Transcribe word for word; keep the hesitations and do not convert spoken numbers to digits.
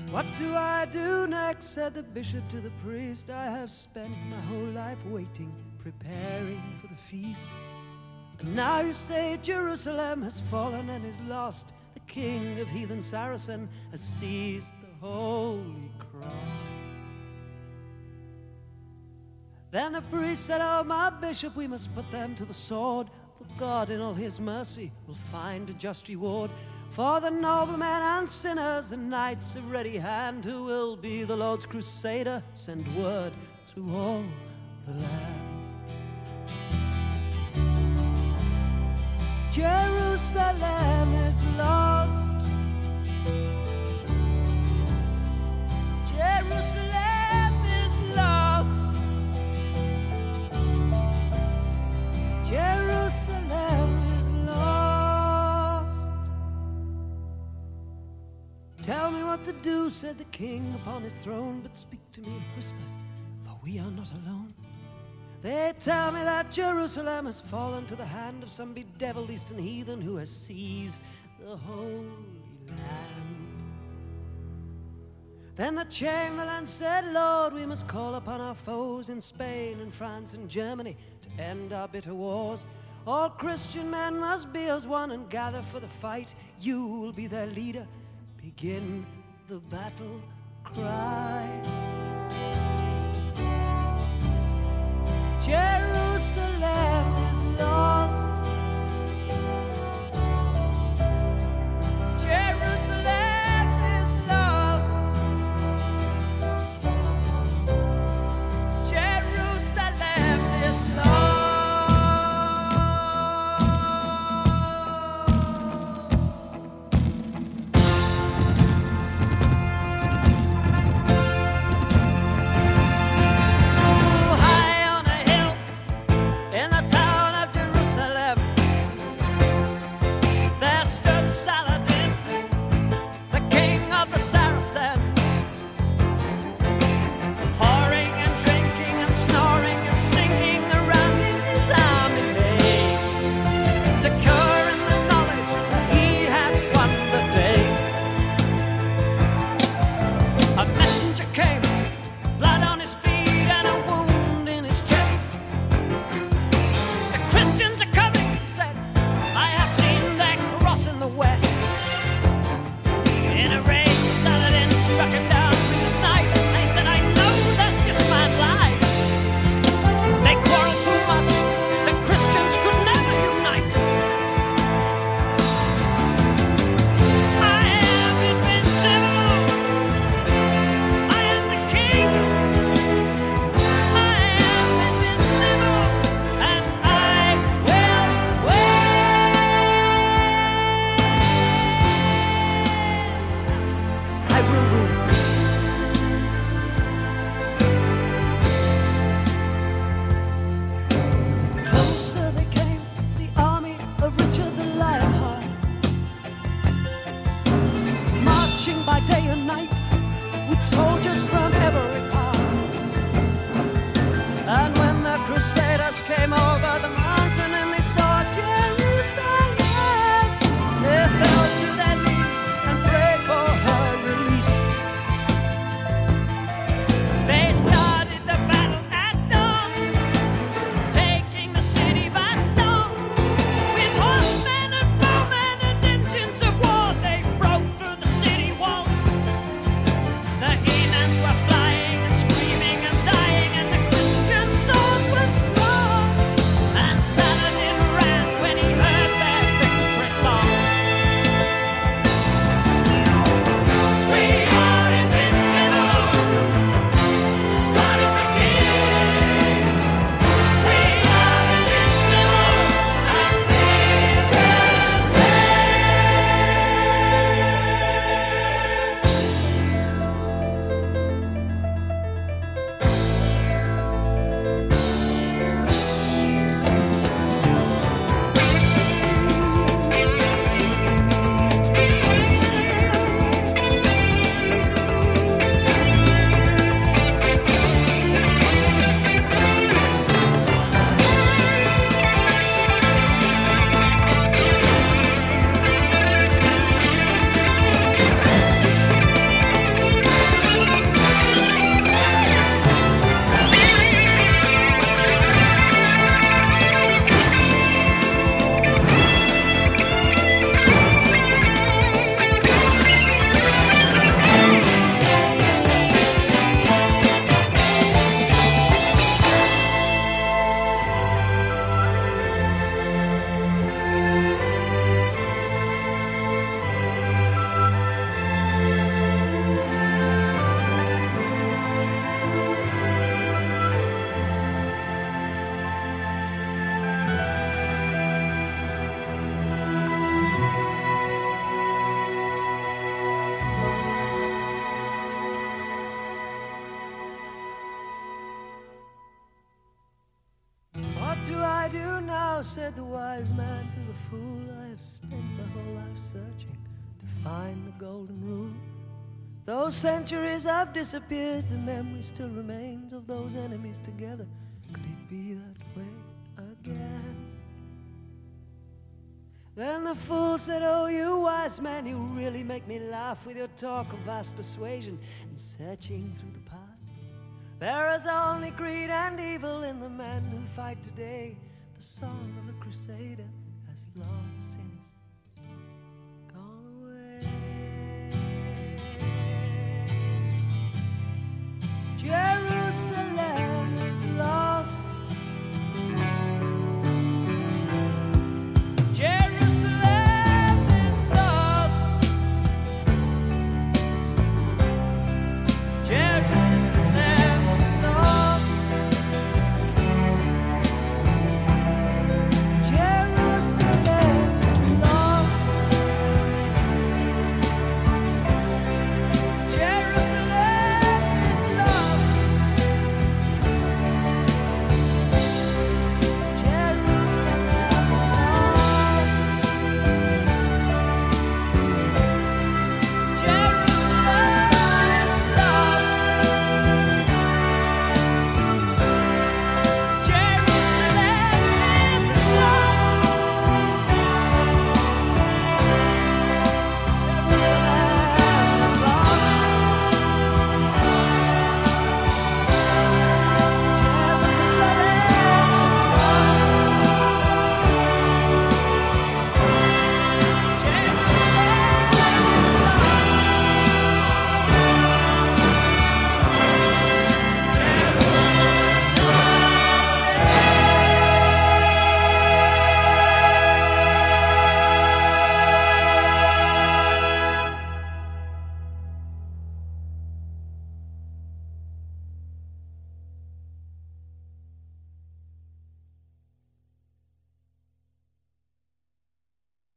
What do I do next, said the bishop to the priest. I have spent my whole life waiting, preparing for the feast. And now you say Jerusalem has fallen and is lost. The king of heathen Saracen has seized the holy cross. Then the priest said, oh, my bishop, we must put them to the sword. For God in all his mercy will find a just reward. For the noblemen and sinners and knights of ready hand, who will be the Lord's crusader, send word through all the land. Jerusalem is lost. Jerusalem is lost. Jerusalem is lost. Tell me what to do, said the king upon his throne, but speak to me in whispers, for we are not alone. They tell me that Jerusalem has fallen to the hand of some bedeviled eastern heathen who has seized the Holy Land. Then the chamberlain said, Lord, we must call upon our foes in Spain and France and Germany to end our bitter wars. All Christian men must be as one and gather for the fight. You will be their leader. Begin the battle cry. Jerusalem is lost. Jerusalem is lost. Jerusalem is lost. said the wise man to the fool, I have spent my whole life searching to find the golden rule. Those centuries have disappeared, the memory still remains of those enemies together. Could it be that way again? Then the fool said, oh, you wise man, you really make me laugh with your talk of vast persuasion and searching through the past. There is only greed and evil in the men who fight today. The song of the crusader has long since